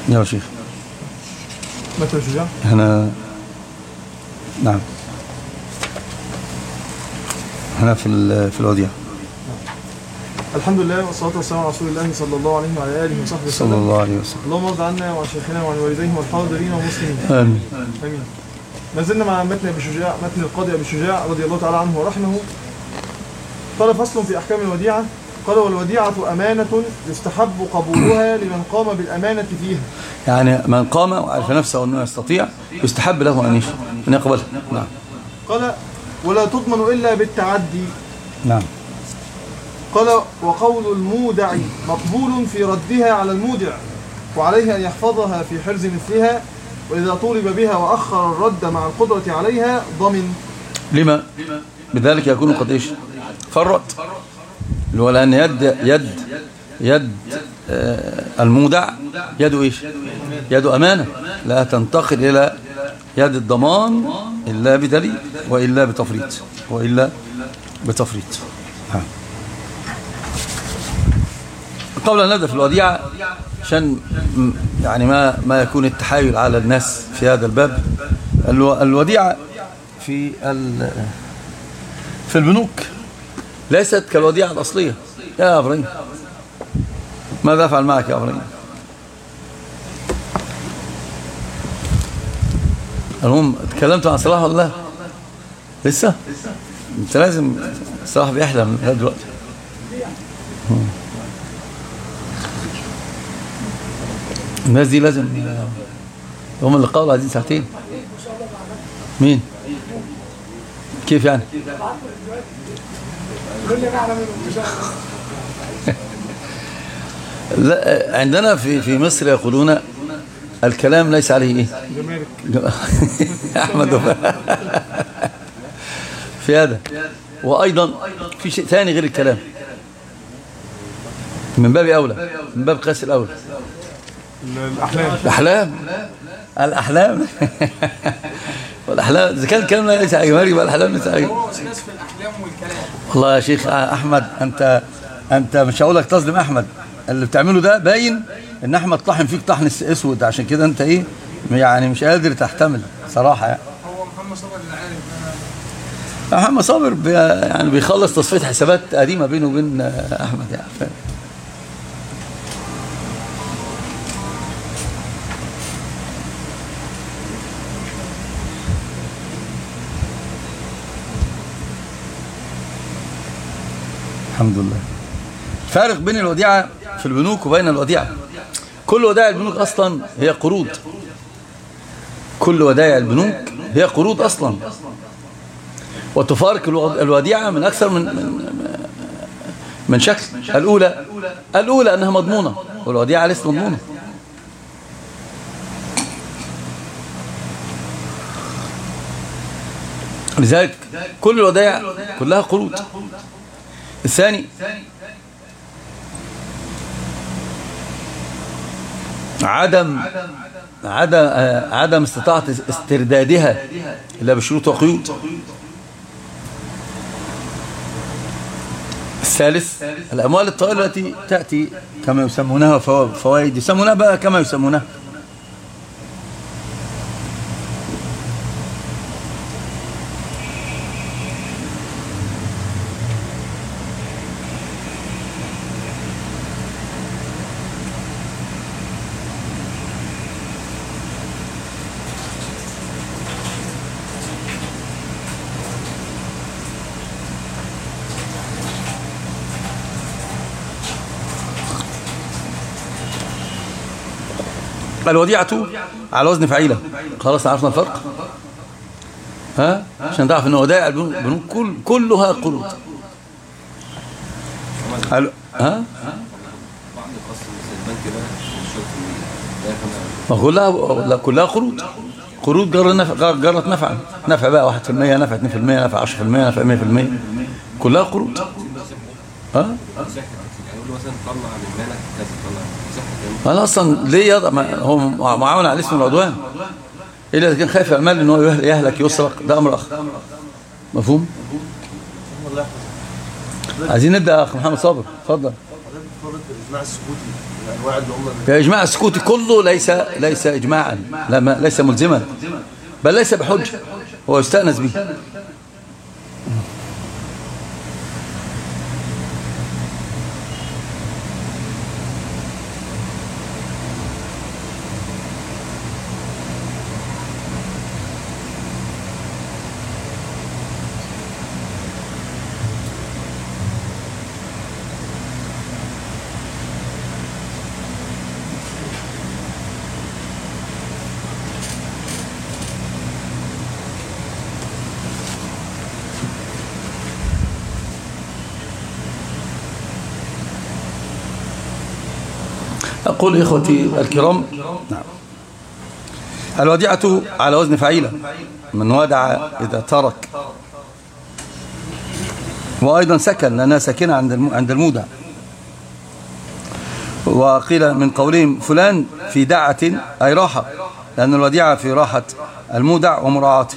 يا شيخ متى الشجاع؟ هنا نعم هنا في الوديعة. الحمد لله والصلاة والسلام على رسول الله صلى الله عليه وعلى آله وصحبه وسلم. صلى الله عليه وسلم. اللهم ارض عنا وعن شيخنا وعن والديه والحاضرين والمسلمين. آمين. آمين. ما زلنا مع متن أبي شجاع، متن القاضي أبي شجاع رضي الله تعالى عنه ورحمه. قال فصل في أحكام الوديعة. قال والوديعة أمانة يستحب قبولها لمن قام بالأمانة فيها. يعني من قام وعرف نفسه أنه يستطيع يستحب له أن يقبلها. نعم. قال ولا تضمن إلا بالتعدي. نعم. قال وقول المودع مقبول في ردها على المودع، وعليه أن يحفظها في حرز مثلها، وإذا طولب بها وأخر الرد مع القدرة عليها ضمن. لما؟ بذلك يكون قد إيش؟ فرط. ولأن يد المودع يد إيش؟ يد أمانة لا تنتقل إلى يد الضمان إلا بدليل وإلا بتفريط. قبل أن نبدأ في الوديعة عشان يعني ما يكون التحايل على الناس في هذا الباب. الوديعة في البنوك ليست كالوديعة الأصلية. يا إبراهيم ماذا أفعل معك يا إبراهيم؟ المهم تكلمت عن صلاح ولا لا؟ لسه؟ انت لازم صلاح بيحلم لغاية دلوقتي. الناس دي لازم هم اللي قالوا عايزين ساعتين. مين؟ كيف يعني؟ لا عندنا في مصر يقولون الكلام ليس عليه ايه؟ احمد في هذا. وايضا في شيء ثاني غير الكلام من باب اولى، من باب قياس الاولى. الأحلام والأحلام إذا كان الكلام ليس عجباني يبقى الأحلام ليس عجباني. والله يا شيخ أحمد أنت مش هقول لك تظلم أحمد. اللي بتعمله ده باين إن أحمد طاحن فيك طحن أسود، عشان كده أنت إيه يعني مش قادر تحتمل صراحة يعني. هو محمد صابر اللي عارف. محمد صابر يعني بيخلص تصفية حسابات قديمة بينه وبين أحمد يعني. الحمد لله. فارق بين الوديعة في البنوك وبين الوديعة. كل ودائع البنوك أصلا هي قروض. كل ودائع البنوك هي قروض أصلا. وتفارق الوديعة من أكثر من شكل. الأولى أنها مضمونة، والوديعة ليست مضمونة. لذلك كل الودائع كلها قروض. الثاني عدم استطاعة استردادها إلا بشروط وقيود. الثالث الأموال الطائلة التي تأتي كما يسمونها فوائد، يسمونها بقى كما يسمونها. الوديعة على وزن فعيلة. خلاص عرفنا الفرق. عشان تعرف ان ودائع البنوك كلها قروض. كلها قروض جرت نفع بقى 1%، نفع 2%، نفع 10%، نفع 100%. كلها قروض. أنا أصلا ليه هو معاون على اسم العدوان إلا إذا كان خايف المال إن هو يهلك يسرق، ده أمر آخر. مفهوم؟ عايزين نبدأ يا أخي محمد صابر، اتفضل. الإجماع السكوتي الأنواع اللي هم إجماع السكوت كله ليس إجماعا، ليس ملزما، بل ليس بحجة، هو يستأنس به. أقول إخوتي الكرام، نعم، الوديعة على وزن فعيلة، من ودع إذا ترك، وأيضا سكن لأنها ساكنة عند المودع. وقيل من قولهم فلان في دعة أي راحة، لأن الوديعة في راحة المودع ومراعاته.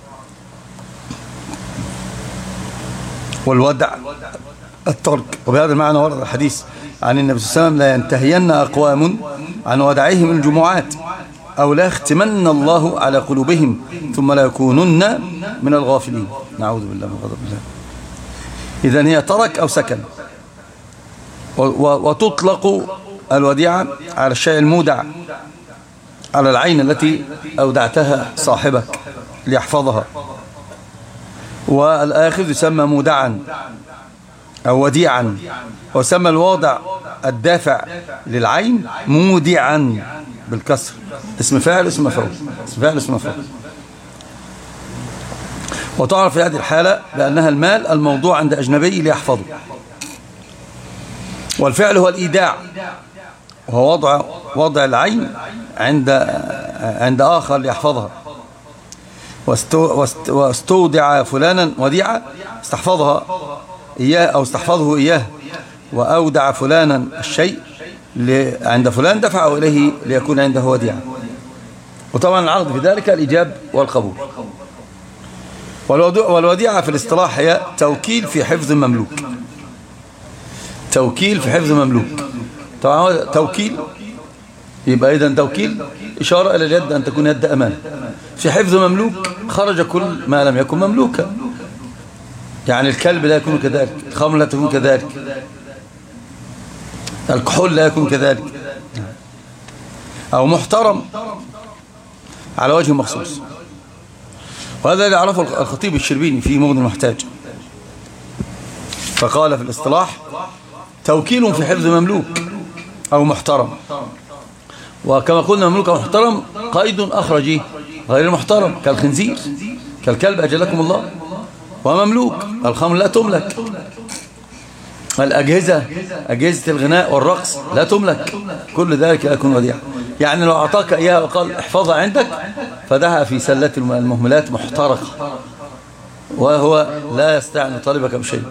والودع الترك. وبهذا المعنى ورد الحديث عن النبي صلى الله عليه وسلم: لا ينتهين أقوام عن ودعهم الجمعات أو لا يختمن الله على قلوبهم ثم لا يكونن من الغافلين. نعوذ بالله من غضب الله. إذن هي ترك أو سكن. وتطلق الوديعة على الشيء المودع، على العين التي أودعتها صاحبك ليحفظها. والآخذ يسمى مودعا أو وديعا، وسمى الواضع الدافع للعين مودعا بالكسر، اسم فاعل اسم مفعول، اسم فاعل اسم مفعول. وتعرف في هذه الحالة بأنها المال الموضوع عند أجنبي ليحفظه. والفعل هو الإيداع، وهو وضع العين عند آخر ليحفظها. واستودع فلانا وديعة، استحفظها إياه أو استحفظه إياه. وأودع فلانا الشيء عند فلان دفعه إليه ليكون عنده وديعة. وطبعا العرض في ذلك الإيجاب والقبول. والوديعة في الاصطلاح هي توكيل في حفظ مملوك. توكيل في حفظ مملوك. طبعا توكيل يبقى إذن توكيل إشارة إلى اليد أن تكون يد أمان. في حفظ مملوك خرج كل ما لم يكن مملوكا، يعني الكلب لا يكون كذلك، الخمر لا تكون كذلك، الكحول لا يكون كذلك، أو محترم على وجه مخصوص. وهذا اللي عرفه الخطيب الشربيني في مغني المحتاج، فقال في الاصطلاح: توكيل في حفظ مملوك أو محترم. وكما قلنا مملوك أو محترم قيد أخرجه غير المحترم، كالخنزير كالكلب أجلكم الله. ومملوك الخمر لا تملك، الأجهزة أجهزة الغناء والرقص لا تملك، كل ذلك لا يكون وديعة. يعني لو أعطاك إياها وقال احفظها عندك فدها في سلة المهملات محترقة، وهو لا يستطيع أن يطالبك بشيء.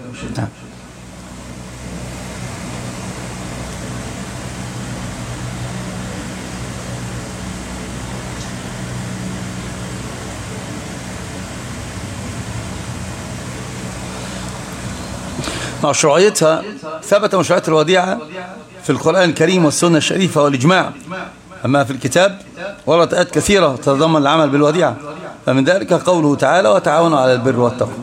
مشروعيتها ثبت مشروعية الوديعة في القرآن الكريم والسنة الشريفة والإجماع. أما في الكتاب وردت آيات كثيرة تتضمن العمل بالوديعة، فمن ذلك قوله تعالى: وتعاونوا على البر والتقوى.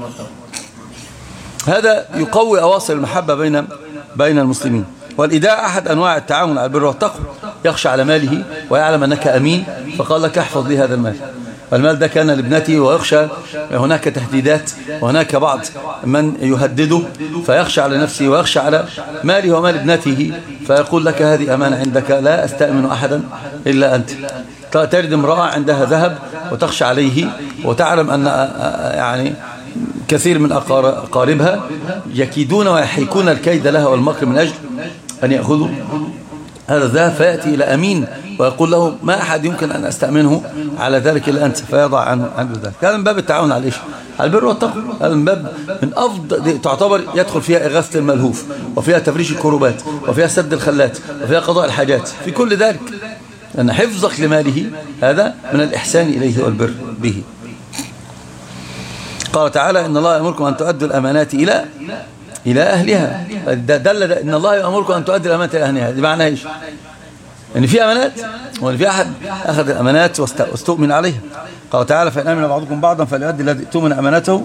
هذا يقوي أواصر المحبة بين المسلمين. والإيداع أحد أنواع التعاون على البر والتقوى. يخشى على ماله ويعلم أنك أمين، فقال لك: احفظ لي هذا المال. والمال ده كان لابنته، ويخشى هناك تهديدات، وهناك بعض من يهدده، فيخشى على نفسه ويخشى على ماله ومال ابنته، فيقول لك: هذه أمانة عندك، لا أستأمن أحدا إلا أنت. ترد امرأة عندها ذهب وتخشى عليه، وتعلم أن يعني كثير من أقاربها يكيدون ويحيكون الكيد لها والمكر من أجل أن يأخذوا هذا الذهب، فيأتي إلى أمين ويقول له: ما أحد يمكن أن أستأمنه على ذلك إلا أنت، فيضع عنه ذلك. هذا من باب التعاون على على البر والتقوى. هذا من باب من أفضل، تعتبر يدخل فيها إغاثة الملهوف، وفيها تفريش الكروبات، وفيها سد الخلات، وفيها قضاء الحاجات، في كل ذلك، أن حفظك لماله هذا من الإحسان إليه والبر به. قال تعالى: إن الله يأمركم أن تؤدوا الأمانات إلى أهلها. دل إن الله يأمركم أن تؤدي الأمانات إلى أهلها. دي معناها إيش؟ إن في أمانات، وإن في أحد أخذ الأمانات واستؤمن عليها. قال تعالى فإن آمن بعضكم بعضا فليؤدي الذي اؤتمن أمانته.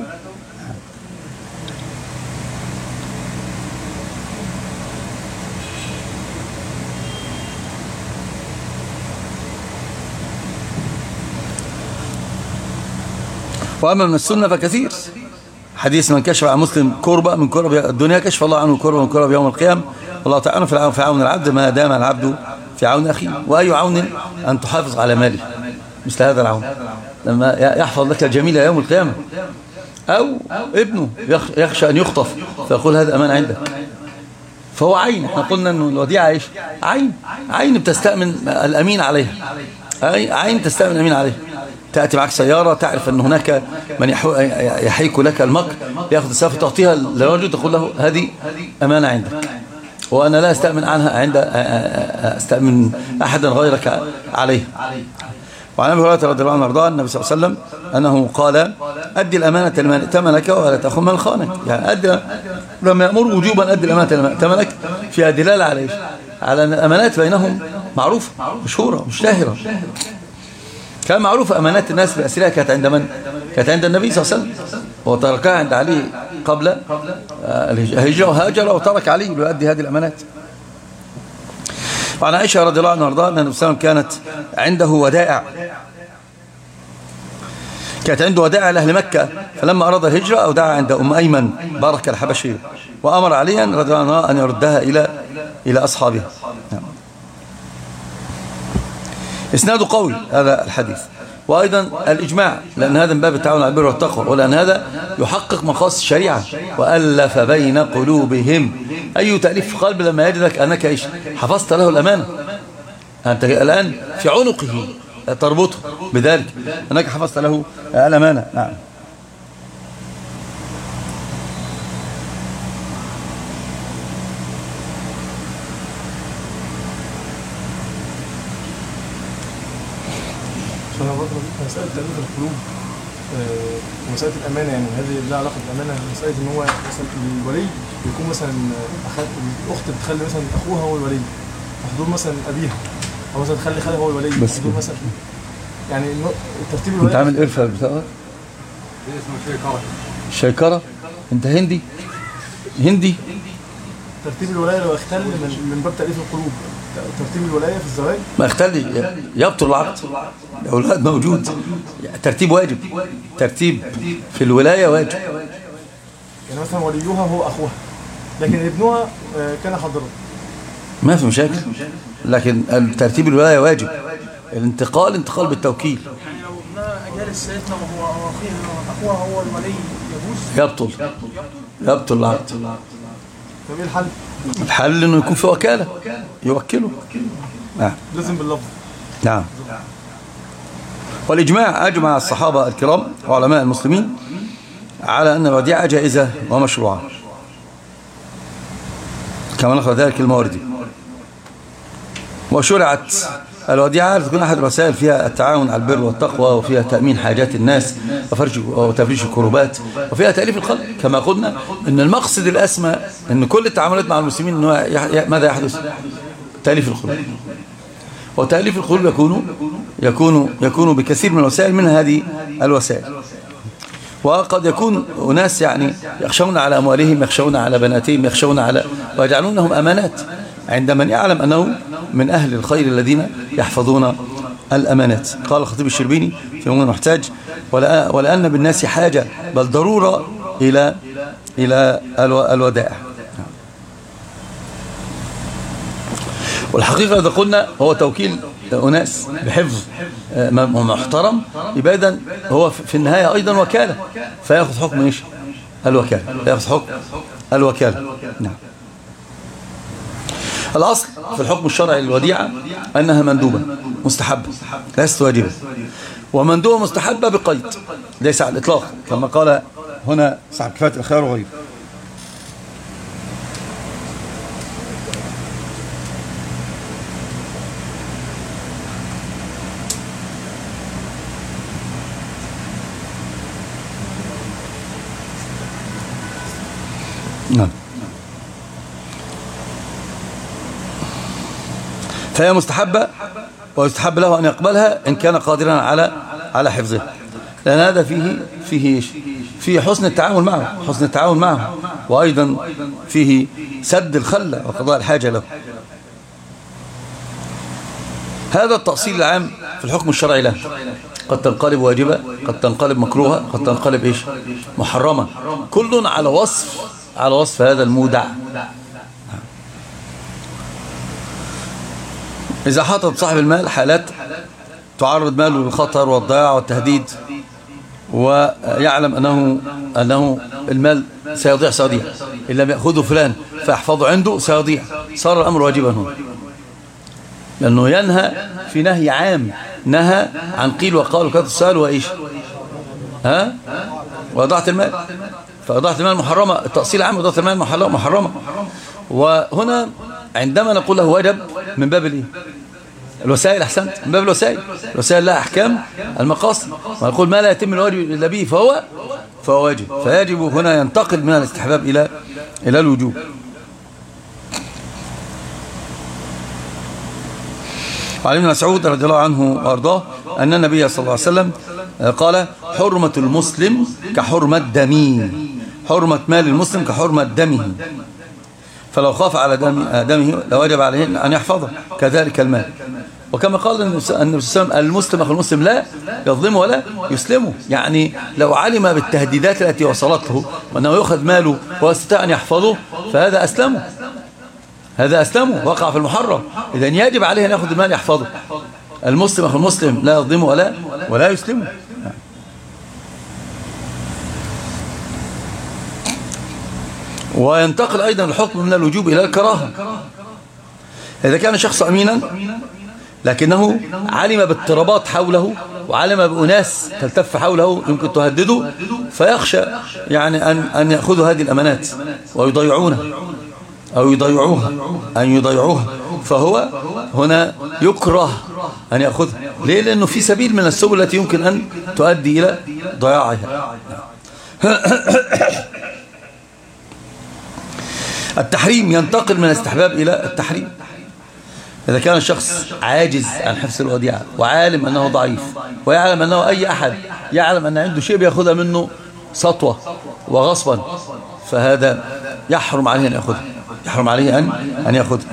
وأما من السنة فكثير. حديث من كشف عن مسلم كربة من كرب الدنيا كشف الله عنه كربة من كرب يوم القيامة. والله تعالى في عون العبد ما دام العبد في عون أخيه. وأي عون أن تحافظ على ماله مثل هذا العون، لما يحفظ لك الجميل يوم القيامة، أو ابنه يخشى أن يخطف فيقول هذا أمان عندك، فهو عين. احنا قلنا أنه الوديعة إيش؟ عين بتستأمن الأمين عليها، عين تستأمن الأمين عليها. تأتي معك سيارة تعرف أن هناك من يحيك لك المكر، يأخذ السيارة تعطيها لرجل تقول له هذه أمانة عندك، وأنا لا أستأمن عنها أستأمن أحدا غيرك عليه. وعن أبي هريرة رضي الله عنه وارضاه النبي صلى الله عليه وسلم أنه قال أدي الأمانة لمن ائتمنك ولا تأخذ من خانك. يعني أدي لما يأمر وجوبا أدي الأمانة لمن ائتمنك، فيها دلالة على إيش؟ على أن الأمانات بينهم معروفة مشهورة مشتهرة. كان معروف أمانات الناس بأسرها كانت عند من؟ كانت عند النبي صلى الله عليه وسلم، وتركها عند علي قبل الهجرة، وهاجر وترك علي ليؤدي هذه الأمانات. وعن عائشة رضي الله عنها وارضاها أن النبي صلى الله عليه وسلم كانت عنده ودائع، كانت عنده ودائع لأهل مكة، فلما أراد الهجرة أودعها عند أم أيمن بارك الحبشية، وأمر عليا رضي الله عنه أن يردها إلى أصحابها. إسناده قوي هذا الحديث. وأيضا الإجماع، لأن هذا من باب التعاون على البر والتقوى، ولأن هذا يحقق مقاصد الشريعة. وألف بين قلوبهم، أي تأليف في قلب لما يجدك أنك إيش؟ حفظت له الأمانة، أنت الآن في عنقه تربطه بذلك أنك حفظت له الأمانة. نعم. مسألة تأليف القلوب ومسألة الأمانة، يعني هذه لها علاقة بالأمانة. مسألة إن هو مثلا الولي يكون مثلا الأخت بتخلي مثلا أخوها هو الولي محضور مثلا أبيها، أو مثلا تخلي خالها هو الولي محضور مثلا، يعني الترتيب الولي. أنت عامل إرفع بتاعك؟ شيكرة؟ أنت هندي؟ ترتيب الولاية لو اختل من باب تأليف القلوب، ترتيب الولاية في الزواج ما اختل يبطل العقد، الأولاد موجود، ترتيب واجب، ترتيب في الولاية واجب. يعني مثلا وليها هو أخوها، لكن ابنها كان حاضرا، ما في مشاكل، لكن ترتيب الولاية واجب. الانتقال انتقال بالتوكيل. يعني لو ابنها جالس سيدنا وهو أخوها هو الولي يجوز؟ يبطل العقد. طب ايه الحل؟ الحل انه يكون في وكالة يوكله. نعم. لازم باللفظ. نعم. والإجماع أجمع الصحابة الكرام وعلماء المسلمين على أن الوديعة جائزة ومشروعة، كما نقل ذلك الماوردي. وشرعت الوديعة لتكون أحد الوسائل فيها التعاون على البر والتقوى، وفيها تأمين حاجات الناس وتفريج الكروبات، وفيها تأليف القلب. كما قلنا أن المقصد الأسمى أن كل التعاملات مع المسلمين ماذا يحدث؟ تأليف القلوب. وتأليف القلوب يكون بكثير من الوسائل، من هذه الوسائل. وقد يكون أناس يعني يخشون على أموالهم، يخشون على بناتهم، يخشون على ويجعلونهم أمانات، عند من يعلم أنه من أهل الخير الذين يحفظون الأمانات. قال الخطيب الشربيني في مغني المحتاج: ولأن بالناس حاجة بل ضرورة إلى الودائع. والحقيقة إذا قلنا هو توكيل أناس بحفظ محترم، يبقى إذن هو في النهاية أيضا وكالة، فيأخذ حكم إيش؟ الوكالة، يأخذ حكم الوكالة. نعم. الأصل في الحكم الشرعي للوديعة أنها مندوبة مستحبة ليست واجبة، ومندوبة مستحبة بقيد ليس على الإطلاق، كما قال هنا صاحب كفاية الخيار وغيره. نعم. فهي مستحبة، ويستحب له أن يقبلها إن كان قادرا على حفظها، لأن هذا فيه حسن التعامل معه، وأيضا فيه سد الخلة وقضاء الحاجة له. هذا التأصيل العام في الحكم الشرعي له. قد تنقلب واجبة، قد تنقلب مكروهة، قد تنقلب محرمة، كل على وصف هذا المودع. إذا حاطط صاحب المال حالات تعرض ماله للخطر والضياع والتهديد، ويعلم أنه المال سيضيع إن لم يأخذه فلان فيحفظه عنده سيضيع، صار الأمر واجبا هنا، لأنه ينهى في نهي عام، نهى عن قيل وقال وكثرة السؤال وإضاعة المال. فإضاعة المال محرمة، التأصيل العام إضاعة المال محرمة. وهنا عندما نقول له واجب من باب الوسائل، أحسنت، من باب الوسائل لها أحكام المقاصد، ونقول ما لا يتم الواجب إلا به فهو واجب، فيجب هنا ينتقل من الاستحباب إلى الوجوب. وعن ابن مسعود رضي الله عنه وأرضاه أن النبي صلى الله عليه وسلم قال: حرمة المسلم كحرمة دمه، حرمة مال المسلم كحرمة دمه، فلو خاف على دمه لوجب عليه أن يحفظه، كذلك المال. وكما قال النبي صلى الله عليه وسلم: المسلم أخو المسلم لا يظلمه ولا يسلمه. يعني لو علم بالتهديدات التي وصلته وأنه يأخذ ماله ويستطيع أن يحفظه فهذا أسلمه، وقع في المحرم. إذن يجب عليه أن يأخذ المال يحفظه. المسلم أخو المسلم لا يظلمه ولا يسلمه. وينتقل أيضا الحكم من الوجوب إلى الكراهة. إذا كان شخص أمينا لكنه علم باضطرابات حوله، وعلم بأناس تلتف حوله يمكن تهدده، فيخشى يعني أن يأخذوا هذه الأمانات ويضيعونها أو يضيعوها، فهو هنا يكره أن يأخذها. ليه؟ لأنه في سبيل من السبل التي يمكن أن تؤدي إلى ضياعها. التحريم ينتقل من الاستحباب إلى التحريم. إذا كان الشخص عاجز عن حفظ الوديعة وعالم أنه ضعيف، ويعلم أنه أي أحد يعلم أن عنده شيء بيأخذها منه سطوة وغصبا، فهذا يحرم عليه أن يأخذها، يحرم عليه أن يأخذها.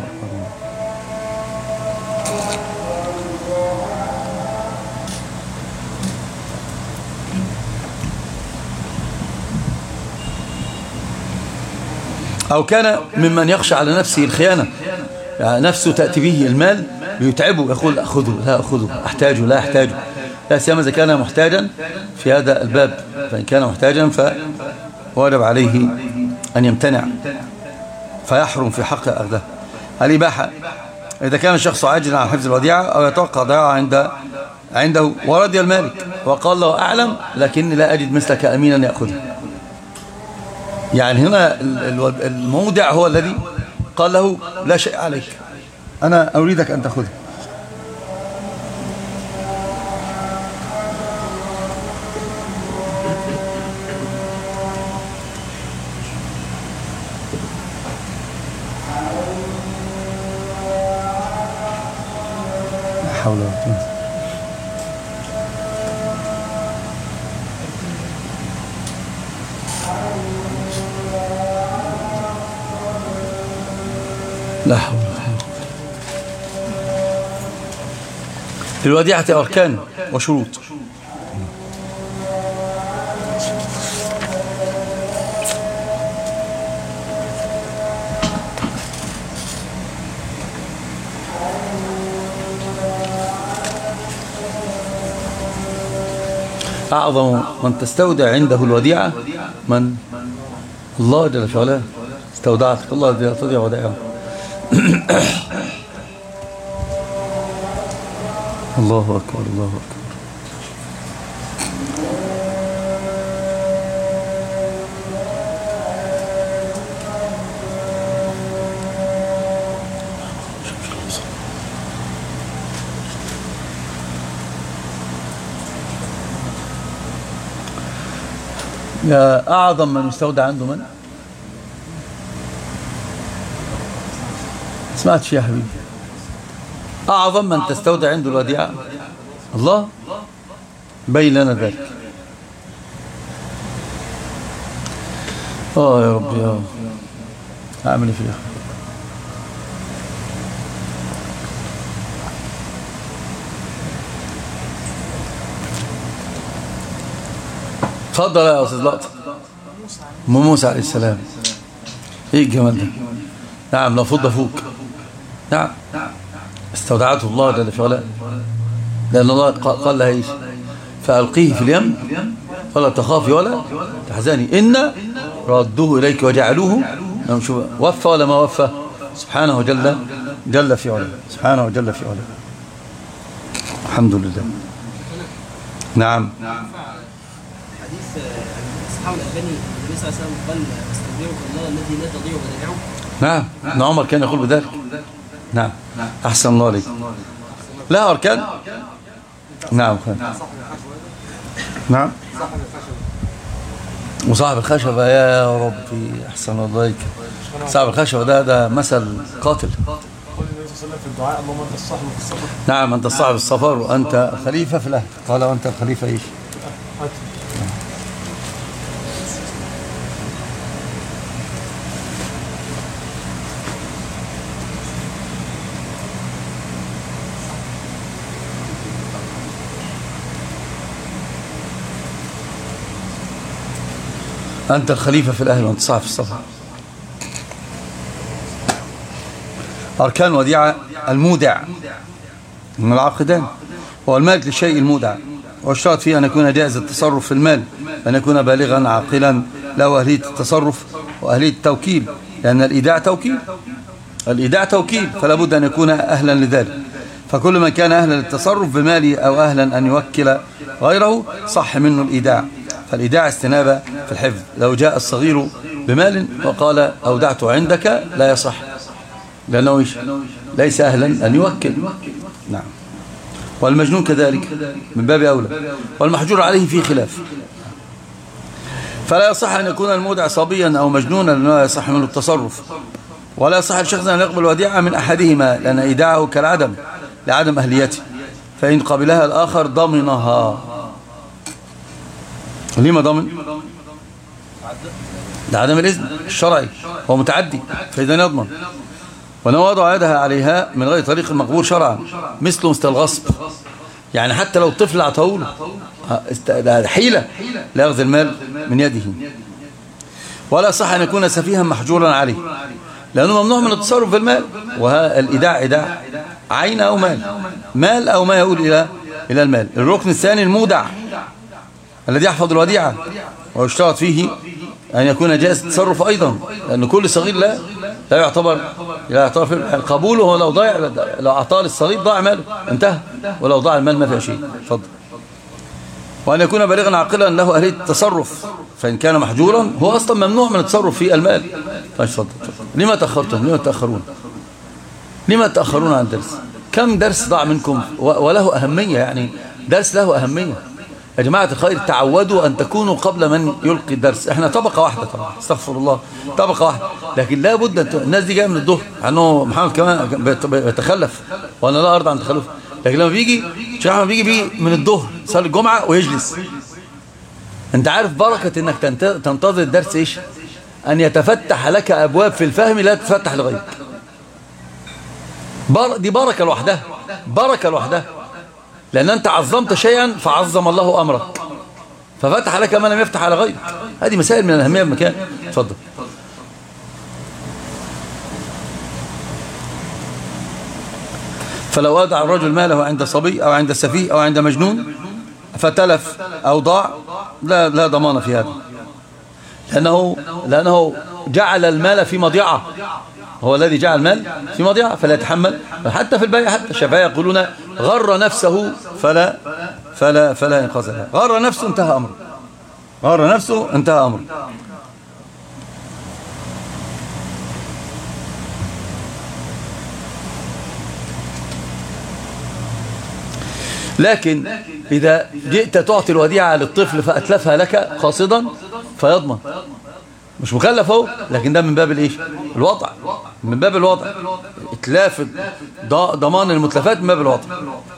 أو كان ممن يخشى على نفسه الخيانة، يعني نفسه تأتي به المال ليتعبه، يقول أخذه لا أخذه، أحتاجه لا أحتاجه، لا سيما إذا كان محتاجا في هذا الباب. فإن كان محتاجا فواجب عليه أن يمتنع، فيحرم في حق أخذه. الإباحة: إذا كان الشخص عاجزا عن حفظ الوديعة أو يتوقع ضياعها عنده ورضي المالك وقال له: أعلم لكني لا أجد مثلك أمينا يأخذها. يعني هنا المودع هو الذي قال له: لا شيء عليك، أنا أريدك أن تأخذها. لا حول ولا قوة. لا حول ولا قوة. للوديعة أركان وشروط. أعظم من تستودع عنده الوديعة من الله جل وعلا. استودعتك الله لا تضيع ودائعه. الله أكبر الله أكبر. يا أعظم من يستودع عنده من؟ سمعت شيء يا حبيبي؟ أعظم من تستودع عنده الوديعة الله. بين لنا ذلك. يا رب يا رب. أعمل إيه فيها؟ اتفضل يا أستاذ لقطة. موسى عليه السلام. إيه الجمال ده؟ نعم، لا فض فوق. نعم، استودعته الله جل في علاه، لأن الله قال لها إيش؟ فألقيه في اليم ولا تخافي ولا تحزني إن ردوه إليك وجعلوه. وفى ولا ما وفى؟ سبحانه جل في علاه، سبحانه جل في علاه. الحمد لله. نعم. حديث أصحاب الأغاني النبي صلى الله عليه وسلم قال استودعك الله الذي لا تضيع ودائعه. نعم، ابن عمر كان يقول بذلك. نعم، أحسن الله عليك. لا أركان. نعم. نعم. وصاحب الخشبة يا ربي أحسن الله عليك. صاحب الخشبة ده مثل قاتل. قال النبي صلى الله عليه وسلم في الدعاء اللهم أنت الصاحب في السفر. نعم، أنت الصاحب السفر وأنت خليفة في الأهل. قال وأنت الخليفة إيش؟ أنت الخليفة في الأهل وأنت صاحب السفر. أركان وديعة: المودع من العقدان، هو المالك للشيء المودع، واشترط فيه أن يكون جائز التصرف في المال، أن يكون بالغا عاقلا له أهلية التصرف وأهلية التوكيل، لأن الإيداع توكيل، فلا بد أن يكون أهلا لذلك. فكل من كان أهلا للتصرف بماله أو أهلا أن يوكل غيره صح منه الإيداع. فالإيداع استنابة في الحفظ. لو جاء الصغير بمال وقال أودعته عندك لا يصح، لأنه ليس أهلا أن يوكل. نعم. والمجنون كذلك من باب أولى، والمحجور عليه فيه خلاف. فلا يصح أن يكون المودع صبيا أو مجنونا، لأنه لا يصح منه التصرف، ولا يصح الشخص أن يقبل وديعة من أحدهما، لأن إيداعه كالعدم لعدم أهليته، فإن قبلها الآخر ضمنها. لما ضمن؟ لعدم الإذن الشرعي، هو متعدي فإذا يضمن. ولو وضع يدها عليها من غير طريق مقبول شرعا، مثل الغصب، يعني حتى لو الطفل عطوله حيلة لا يأخذ المال من يده. ولا صح أن يكون سفيها محجورا عليه، لأنه ممنوع من التصرف في المال. والإيداع إيداع عين أو مال أو ما يقول إلى المال. الركن الثاني المودع الذي يحفظ الوديعة، ويشترط فيه أن يكون جائز التصرف أيضا، لأن كل صغير لا يعتبر قبوله. هو لو أعطاه للصغير ضاع ماله انتهى، ولو ضاع المال ما فيه شيء. فضل. وأن يكون بالغا عاقلا له أهلية التصرف، فإن كان محجورا هو أصلا ممنوع من التصرف في المال. فضل. لما تأخرتم؟ لما تأخرون عن درس؟ كم درس ضاع منكم وله أهمية، يعني درس له أهمية. يا جماعة الخير، تعودوا أن تكونوا قبل من يلقي الدرس. احنا طبقة واحدة طبعا، استغفر الله، طبقة واحدة، لكن لا بد الناس دي جايه من الظهر، عنه محمد كمان بيتخلف وأنا لا أرضى عن تخلف، لكن لما بيجي شيخ أحمد بيجي من الظهر يصلي الجمعة ويجلس. أنت عارف بركة إنك تنتظر الدرس إيش؟ أن يتفتح لك أبواب في الفهم لا تتفتح لغيرك. دي بركة لوحدها، لأن أنت عظمت شيئا فعظم الله أمرك، ففتح لك ما لم يفتح على غيرك. هذه مسائل من الأهمية بمكان. تفضل. فلو أودع الرجل ماله عند صبي أو عند سفيه أو عند مجنون فتلف أو ضاع لا ضمان في هذا، لأنه جعل المال في مضيعة، هو الذي جعل المال في مضيعة فلا يتحمل. حتى في البيع، حتى الشافعية يقولون غر نفسه فلا ينقذ لها. غر نفسه انتهى أمره. لكن إذا جئت تعطي الوديعة للطفل فأتلفها لك قاصدا فيضمن، مش مكلف اهو، لكن ده من باب الايه؟ الوضع، من باب الوضع، اتلاف ضمان المتلفات من باب الوضع.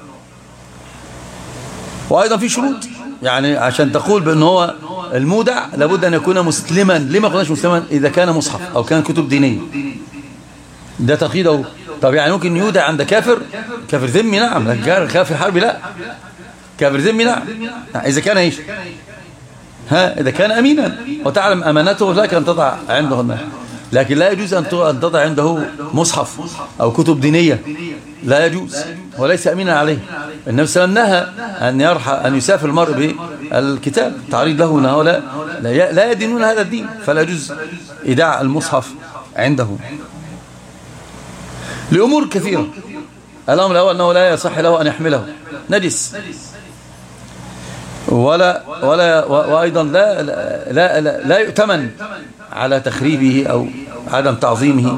وايضا في شروط، يعني عشان تقول بان هو المودع لابد ان يكون مسلما. ليه ما قلناش مسلما؟ اذا كان مصحف او كان كتب دينيه، ده تقييد اهو. طب يعني ممكن يودع عند كافر، كافر ذمي نعم، لكن كافر حربي لا. كافر ذمي نعم، اذا كان ايش؟ اذا كان امينا وتعلم امانته لك ان تضع عنده المال. لكن لا يجوز ان تضع عنده مصحف او كتب دينيه، لا يجوز، وليس امينا عليه. النبي صلى الله عليه وسلم نهى ان يسافر المرء بالكتاب، تعريض له ان هؤلاء لا يدينون هذا الدين، فلا يجوز ايداع المصحف عنده لامور كثيره. الامر الاول انه لا يصح له ان يحمله، نجس، وايضا لا يؤتمن على تخريبه او عدم تعظيمه.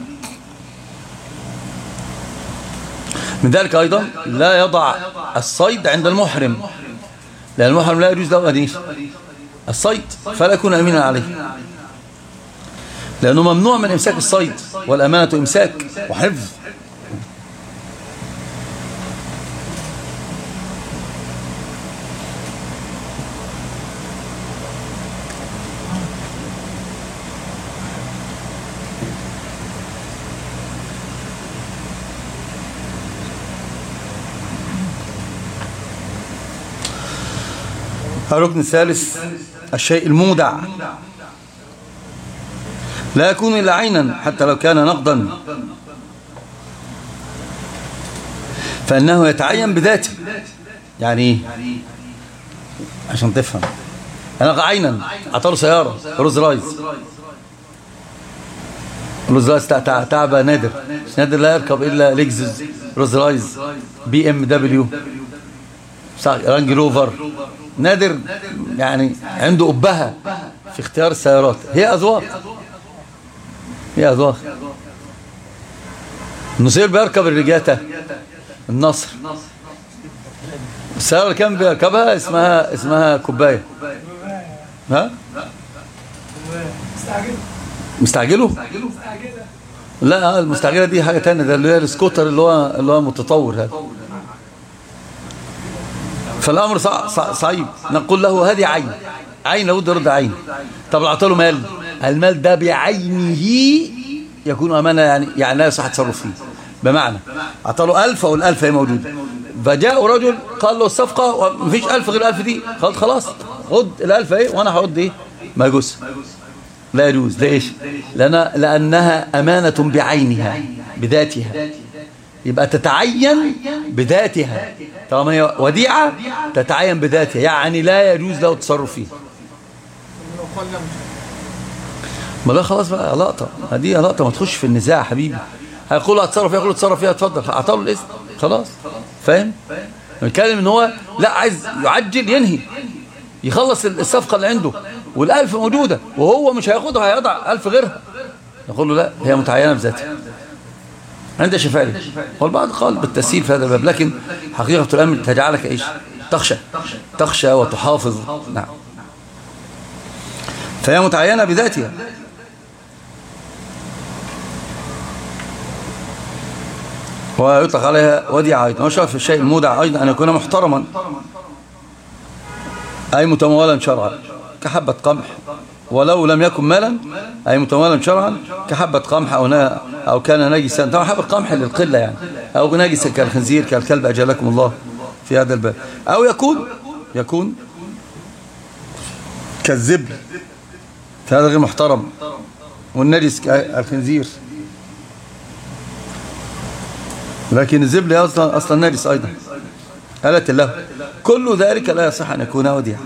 من ذلك ايضا لا يضع الصيد عند المحرم، لان المحرم لا يجوز له ان الصيد، فلا يكون امينا عليه، لانه ممنوع من امساك الصيد، والامانه امساك وحفظ. الركن الثالث الشيء المودع لا يكون إلا عينا حتى لو كان نقدا، فإنه يتعين بذاته. يعني عشان تفهم، أنا عينا أعطاله سيارة روز رايز، روز رايز تعب نادر، نادر لا يركب إلا ليكزس، روز رايز، BMW، رانج روفر، نادر يعني عنده أبهة في اختيار السيارات. هي أذواق، هي أذواق. النصير بيركب الرجاتة، النصر، السيارة اللي كان بيركبها اسمها كوباية. ها؟ مستعجله؟ لا، المستعجلة دي حاجة تانية، ده اللي هي السكوتر اللي هو متطور هذا. فالأمر صعيب. نقول له هذه عين لابد يرد عين. طب لو أعطى له مال، المال ده بعينه يكون أمانة، يعني لا يصح التصرف فيه. بمعنى أعطى له 1000 أو ال1000 هي موجودة، فجاء رجل قال له الصفقة ومفيش 1000 غير 1000 دي، خلاص خد ال1000 ايه وأنا هرد ايه ما يجوز، لا يجوز. ليش؟ لأنها أمانة بعينها بذاتها، يبقى تتعين بذاتها. طالما هي وديعة تتعين بذاتها، يعني لا يجوز له التصرف فيها. ما لا خلاص بقى لقطة، هذه لقطة ما تخش في النزاع حبيبي. هيقول اتصرف فيها، يقول اتصرف فيها، اتفضل، اعطاه الاذن خلاص. فاهم؟ بنتكلم ان هو لا عايز يعجل، ينهي، يخلص الصفقة اللي عنده، وال1000 موجودة وهو مش هياخدها، هيضع 1000 غيرها. نقول له لا، هي متعينة بذاتها عند الشافعي، والبعض قال بالتسهيل في هذا الباب، لكن حقيقة الأمر تجعلك ايش؟ تخشى وتحافظ. نعم، فهي متعينة بذاتها. ويطلق عليها وديعة أيضا. وشرف في الشيء المودع أيضا أن يكون محترما، أي متمولا شرعا كحبة قمح، ولو لم يكن مالا، أي متمولا شرعا كحبة قمح أو كان نجسا. طبعا حبة قمح للقلة يعني، أو نجسا كالخنزير كالكلب أجلكم الله في هذا الباب، أو يكون كالزبل، فهذا غير محترم، والنجس كالخنزير، لكن الزبل أصلا نجس أيضا، آلة له. كل ذلك لا يصح أن يكون وديعا.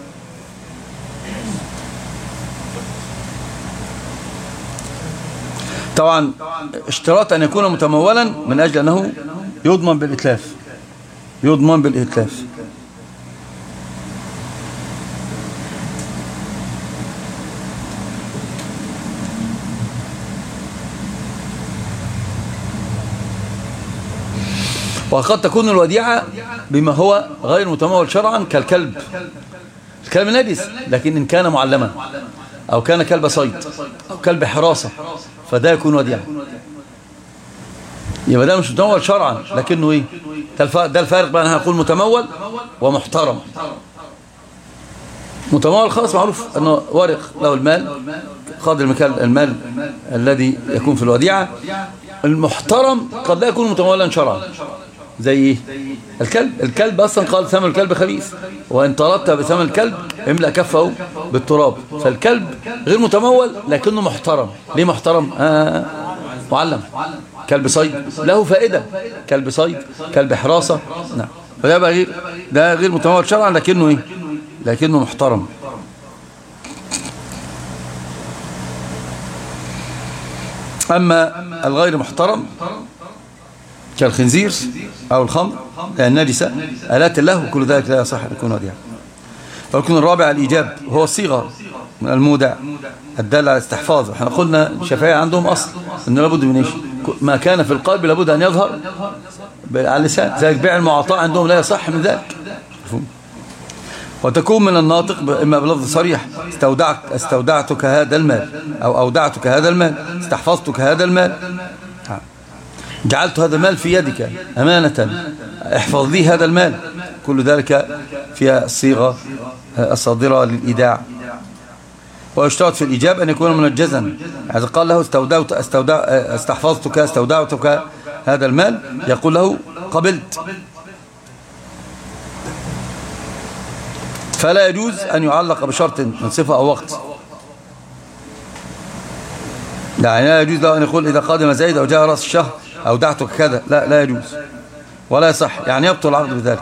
طبعا اشتراط أن يكون متمولا من أجل أنه يضمن بالإتلاف. وقد تكون الوديعة بما هو غير متمول شرعا كالكلب. الكلب نجس، لكن إن كان معلما أو كان كلب صيد أو كلب حراسة فده يكون وديعة. يبقى ده مش متمول شرعا لكنه ايه؟ ده الفارق بقى. انا هقول متمول ومحترم. متمول خلاص معروف انه ورق له المال قدر المال الذي يكون في الوديعة. المحترم قد لا يكون متمولا شرعا زي ايه؟ الكلب اصلا قال ثمن الكلب خبيث، وان طردت بثمن الكلب املأ كفه بالتراب. فالكلب غير متمول لكنه محترم. ليه محترم؟ معلم. كلب صيد له فائدة، كلب صيد، كلب حراسة، نعم. فده بقى ده غير متمول شرعا لكنه ايه؟ لكنه محترم. اما الغير محترم كالخنزير او الخمر النجسة آلات الله كل ذلك لا يصح ان يكون وديعة. والركن الرابع الإيجاب، وهو الصيغة من المودع الدالة على استحفاظ. احنا قلنا الشافعية عندهم أصل أنه لابد من إيش؟ ما كان في القلب لابد أن يظهر على اللسان. زي بيع المعطاء عندهم لا يصح من ذلك. وتكون من الناطق إما بلفظ صريح استودعتك هذا المال، أو أودعتك هذا المال، استحفظتك هذا المال، جعلت هذا المال في يدك أمانة، احفظ لي هذا المال. كل ذلك فيها الصيغة الصادرة للإيداع. ويشترط في الإيجاب أن يكون منجزا. إذا قال له استحفظتك استودعتك هذا المال، يقول له قبلت. فلا يجوز أن يعلق بشرط من صفة أو وقت. يعني لا يجوز له أن يقول إذا قادم زيد أو جاء رأس الشهر أودعتك كذا، لا يجوز ولا يصح، يعني يبطل العقد بذلك.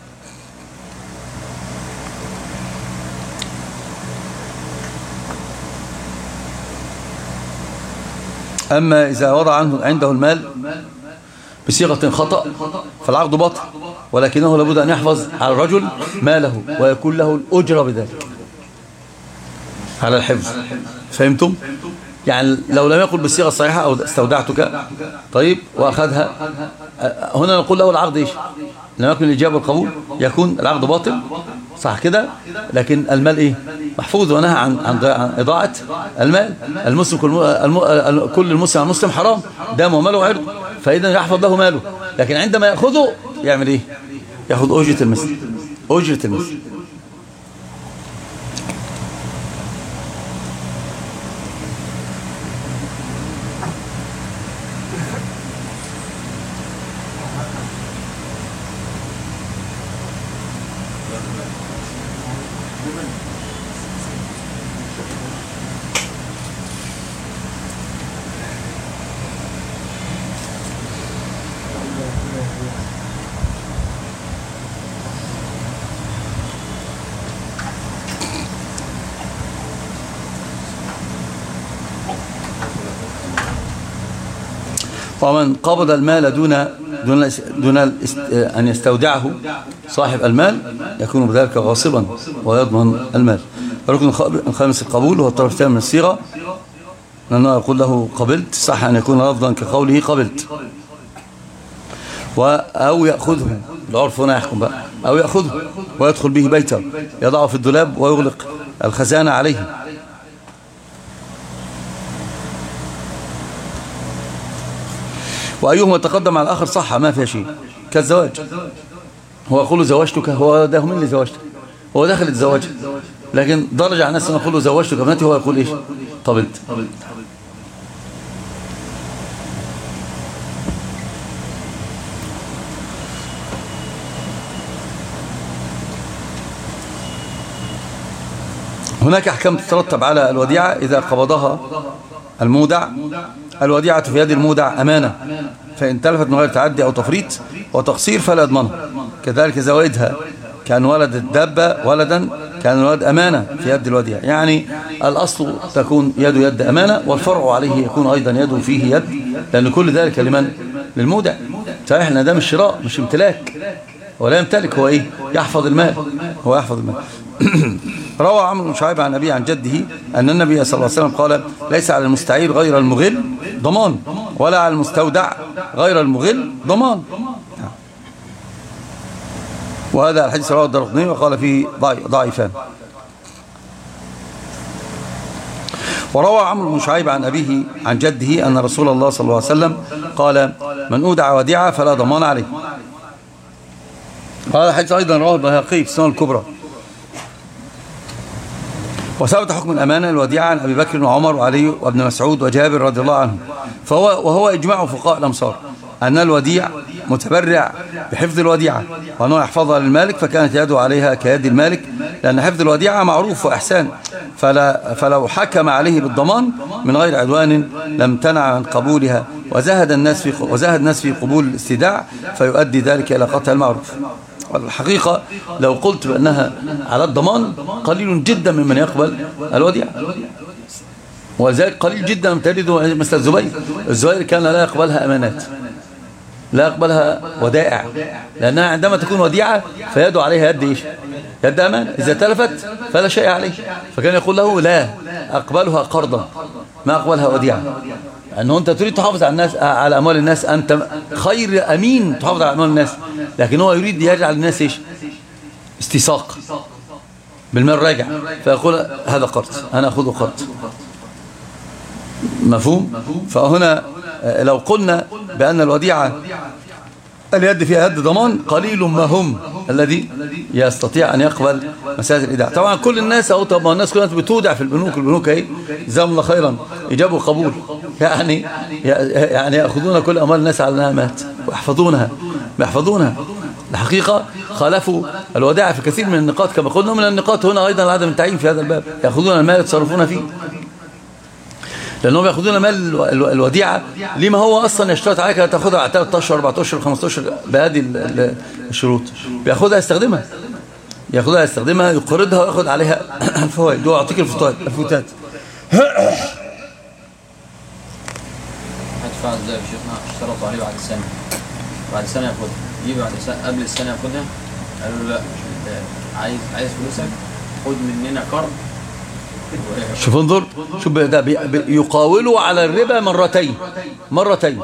أما إذا وضع عنده المال بصيغة خطأ فالعقد باطل، ولكنه لابد أن يحفظ على الرجل ماله ويكون له الأجرة بذلك على الحفظ. فهمتم؟ يعني لو لم يقل بالصيغة الصحيحة أو استودعتك طيب وأخذها، هنا نقول له العقد إيش؟ لما يكون الإجابة والقبول يكون العقد باطل، صح كده؟ لكن المال إيه؟ محفوظ، ونهى عن إضاعة المال. المسلم كل المسلم على المسلم حرام دمه وماله وعرضه، فإذا يحفظ له ماله. لكن عندما يأخذه يعمل إيه؟ يأخذ أجرة المثل، أجرة المثل. ومن قبض المال دون أن يستودعه صاحب المال يكون بذلك غاصبا ويضمن المال. الركن الخامس القبول، وهو الطرف الثاني من الصيغة، لأنه يقول له قبلت، صح أن يكون لفظا كقوله قبلت. أو يأخذه، العرف هنا يحكم بقى، أو يأخذه ويدخل به بيته يضعه في الدولاب ويغلق الخزانة عليه. وأيهما تقدم على الآخر صح ما فيها شيء، كالزواج. هو يقول زوجتك، هو ده من اللي زوجتك، هو دخل الزواج، لكن درجة على الناس نقول له زوجتك ابنتي، هو يقول إيش؟ قبلت. هناك أحكام تترتب على الوديعة إذا قبضها المودع. الوديعة في يد المودع أمانة، فإن تلفت من غير تعدي أو تفريط وتقصير فلا يضمنها. كذلك زوائدها، كان ولد الدابة ولدا، كان الولد أمانة في يد الوديعة. يعني الأصل تكون يد أمانة، والفرع عليه يكون أيضا يده فيه يد، لأن كل ذلك لمن؟ للمودع. صحيح أن ده مش شراء، مش امتلاك، ولا يمتلك، هو إيه؟ يحفظ المال، هو يحفظ المال. روى عمرو بن شعيب عن أبيه عن جده أن النبي صلى الله عليه وسلم قال: ليس على المستعير غير المغل ضمان، ولا على المستودع غير المغل ضمان. وهذا الحديث رواه الدارقطني وقال فيه ضعيفان. وروى عمرو بن شعيب عن أبيه عن جده أن رسول الله صلى الله عليه وسلم قال من أودع وديعة فلا ضمان عليه. هذا حديث أيضا رواه البيهقي في السنن الكبرى. وثبت حكم الأمانة الوديعة عن أبي بكر وعمر وعلي وابن مسعود وجابر رضي الله عنهم، وهو إجماع فقهاء الأمصار أن الوديع متبرع بحفظ الوديعة وأنه يحفظها للمالك، فكانت يده عليها كيد المالك، لأن حفظ الوديعة معروف وإحسان، فلو حكم عليه بالضمان من غير عدوان لم تنع عن قبولها، وزهد الناس في قبول الاستيداع، فيؤدي ذلك إلى قطع المعروف. الحقيقة لو قلت بأنها على الضمان قليل جدا ممن يقبل الوديعة، ولذلك قليل جدا من تجده مثل الزبير كان لا يقبلها أمانات، لا يقبلها ودائع، لأنها عندما تكون وديعة فيده عليها يد إيش؟ يد أمان، إذا تلفت فلا شيء عليه، فكان يقول له لا أقبلها قرضا ما أقبلها وديعة، أنه أنت تريد تحافظ على الناس، على أموال الناس، أنت خير أمين تحافظ على أموال الناس، لكن هو يريد يجعل الناس إيش؟ استيثاق بالمال راجع، فيقول هذا قرض أنا أخذه قرض. مفهوم؟ فهنا لو قلنا بأن الوديعة اليد فيها يد ضمان قليل ما هم الذي يستطيع أن يقبل مسائل الإيداع. طبعا كل الناس أو طبعا الناس كلها بتودع في البنوك اهي جزاهم الله خيرا إجابوا قبول، يعني يأخذون كل أموال الناس على أنها مات ويحفظونها. الحقيقة خالفوا الودائع في كثير من النقاط، كما قلنا من النقاط هنا أيضا عدم التعيين في هذا الباب، يأخذون المال يتصرفون فيه، لأنهم يأخذون مال الوديعة لما هو أصلا يشترط عليك أن تأخذها على 3 أشهر 4 أشهر 5 أشهر بهذه الشروط، بيأخذها يستخدمها يقرضها ويأخذ عليها الفوائد ويعطيك الفتات. هدفع ازاي يا شيخنا؟ اشترطوا عليه بعد سنة ياخدها، يجي قبل السنة ياخدها، قالوا له لا عايز فلوسك خد مننا قرض. شوف انظر، شوف ده يقاولوا على الربا مرتين.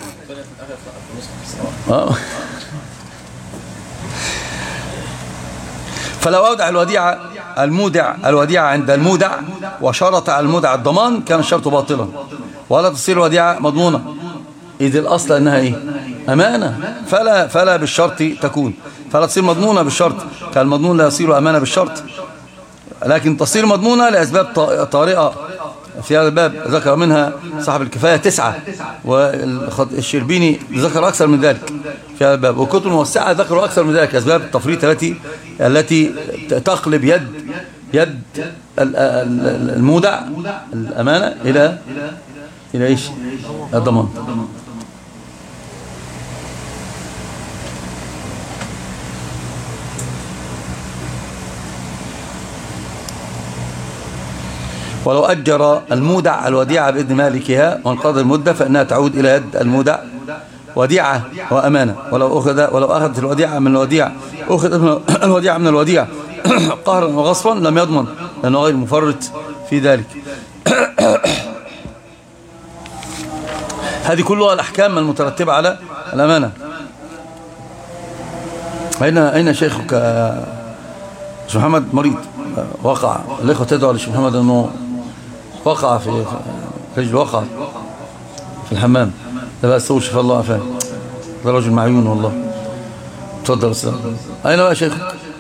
فلو أودع الوديعة عند المودع وشرط على المودع الضمان كان الشرط باطلا ولا تصير الوديعة مضمونة، إذ الأصل أنها إيه؟ أمانة، فلا بالشرط تكون، فلا تصير مضمونة بالشرط، كالمضمون لا يصير أمانة بالشرط، لكن تصير مضمونة لأسباب طارئة في هذا الباب ذكر منها صاحب الكفاية 9، والشربيني ذكر أكثر من ذلك في هذا الباب، وكتب موسعة ذكروا أكثر من ذلك، أسباب التفريط التي تقلب يد المودع الأمانة إلى إيش؟ الضمان. ولو أجر المودع الوديعة بإذن مالكها وانقضى المدة فإنها تعود إلى يد المودع وديعة وأمانة. ولو أخذت الوديعة من الوديع قهرا وغصبا لم يضمن، لأنه غير مفرط في ذلك. هذه كلها الأحكام المترتبة على الأمانة. أين شيخك شيخ محمد؟ مريض، وقع، الإخوة تدعو لشيخ محمد أنه وقع في رجل، وقع في الحمام، لا بأس، شفاء الله عافاه، ده رجل معيون والله. تفضل أستاذ. أين بقى شيخ؟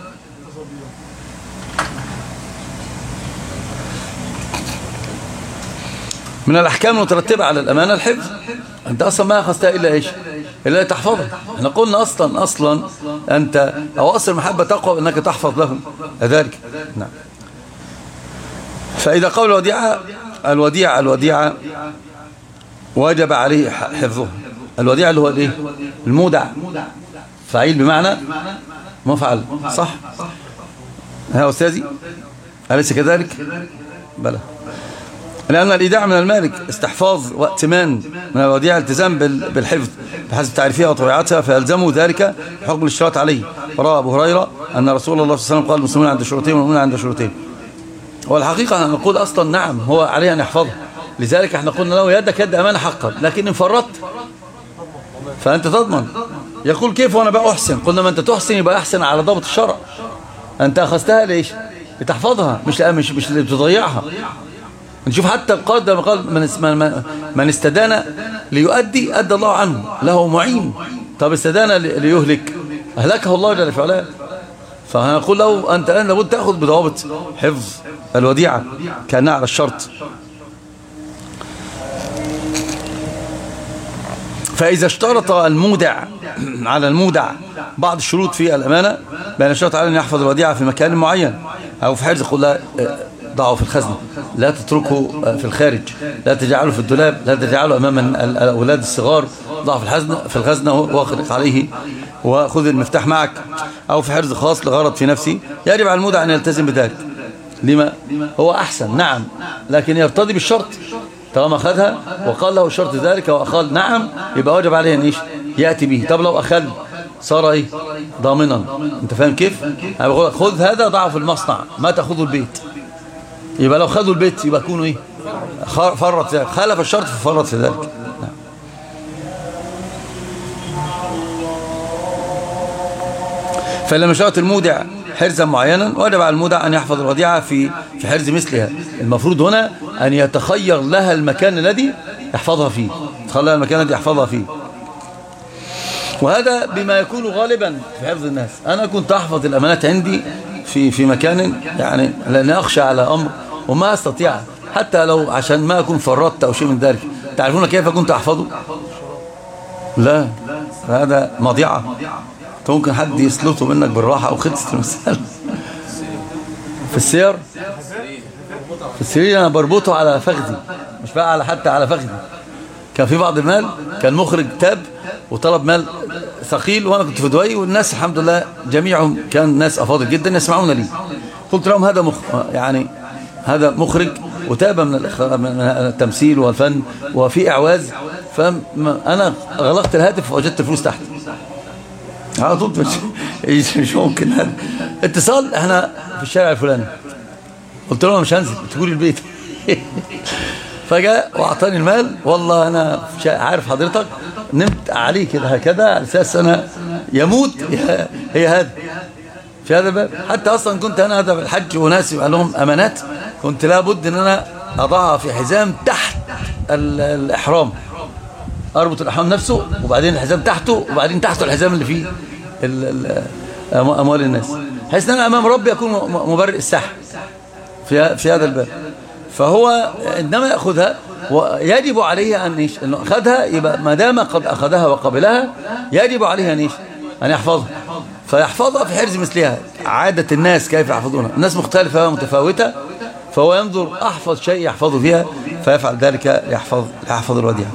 من الأحكام المترتبة على الأمانة الحفظ. أنت أصلا ما أخذتها إلا إيش؟ إلا تحفظها. احنا قلنا أصلا أنت أو أصل المحبة تقوى أنك تحفظ له ذلك. نعم. فإذا قول الوديعة وجب عليه حفظه. الوديعة اللي هو الايه؟ المودع، فعيل بمعنى مفعل، صح؟ ها أستاذي أليس كذلك؟ بلى. لأن الإيداع من المالك استحفاظ وائتمان، من الوديعة التزام بالحفظ بحسب تعريفها وطبيعتها، فيلزمه ذلك حكم الاشتراط عليه. وروى أبو هريرة أن رسول الله صلى الله عليه وسلم قال: المسلمون عند شروطين والمؤمنون عند شروطين. والحقيقة نقول أصلا نعم، هو عليه أن يحفظها، لذلك احنا قلنا له يدك يد أمانة حقا، لكن إن فرطت فأنت تضمن. يقول كيف وأنا بقى أحسن؟ قلنا ما أنت تحسن يبقى أحسن على ضبط الشرع. أنت أخذتها ليش؟ لتحفظها، مش اللي بتضيعها. نشوف حتى القائد لما قال من استدان ليؤدي أدى الله عنه، له معين. طب استدان ليهلك، أهلكه الله جل وعلا. فهنقول له أنت الآن لابد تأخذ بضوابط حفظ الوديعة كأنها على الشرط. فإذا اشترط المودع على المودع بعض الشروط في الأمانة، بأن اشترط على أن يحفظ الوديعة في مكان معين أو في حرز، قل لا ضعه في الخزنة، لا تتركه في الخارج، لا تجعله في الدولاب، لا تجعله أمام الأولاد الصغار، ضعه في الخزنة واخرق عليه وخذ المفتاح معك، أو في حرز خاص لغرض في نفسه، يجب على المودع أن يلتزم بذلك. لما هو أحسن، نعم، لكن يرتضي بالشرط. طالما أخذها وقال له الشرط ذلك وأخذ نعم، يبقى واجب عليه أن إيش يأتي به. طب لو أخذ صار إيه ضامنا. أنت فاهم كيف؟ أنا بقول خذ هذا ضعه في المصنع، ما تأخذه البيت. يبقى لو خذوا البيت يبقى يكونوا إيه فرط ذلك، خالف الشرط ففرط في ذلك. نعم. فلما شرط المودع حرزا معينا، وجب على المودع أن يحفظ الوديعة في حرز مثلها. المفروض هنا أن يتخير لها المكان الذي يحفظها فيه، تخير لها المكان الذي يحفظها فيه. وهذا بما يكون غالبا في حفظ الناس. أنا كنت أحفظ الأمانات عندي في مكان، يعني لأن أخشى على أمر وما أستطيع، حتى لو عشان ما أكون فرطت أو شيء من ذلك. تعرفون كيف كنت أحفظه؟ لا، هذا مضيعة، ممكن حد يسلطه منك بالراحة أو خلصت المسألة. في السير، في السرير أنا بربطه على فخذي، مش بقى على حتى على فخذي. كان في بعض المال كان مخرج تاب وطلب مال ثقيل، وأنا كنت في دبي، والناس الحمد لله جميعهم كان ناس أفاضل جدا يسمعون لي. قلت لهم هذا يعني هذا مخرج وتاب من التمثيل والفن وفي إعواز. فأنا غلقت الهاتف ووجدت الفلوس تحت على طول. مش ممكن هذا اتصال، احنا في الشارع الفلاني. قلت له مش هنزل، تقولي البيت. فجاء واعطاني المال. والله انا عارف حضرتك نمت عليه كده هكذا على اساس انا يموت هي هذا في هذا الباب. حتى اصلا كنت انا هذا بالحج وناسي قال لهم امانات، كنت لابد ان انا اضعها في حزام تحت الاحرام، اربط الاحرام نفسه وبعدين الحزام تحته وبعدين تحته الحزام اللي فيه اموال الناس، بحيث ان انا امام ربي اكون مبرئ السحر في هذا الباب. فهو عندما ياخذها ويجب عليه ان اخذها، يبقى ما دام قد اخذها وقبلها يجب عليه ان يحفظها، فيحفظها في حرز مثلها. عاده الناس كيف يحفظونها؟ الناس مختلفه ومتفاوته، فهو ينظر احفظ شيء يحفظه فيها فيفعل ذلك يحفظ الوديعه.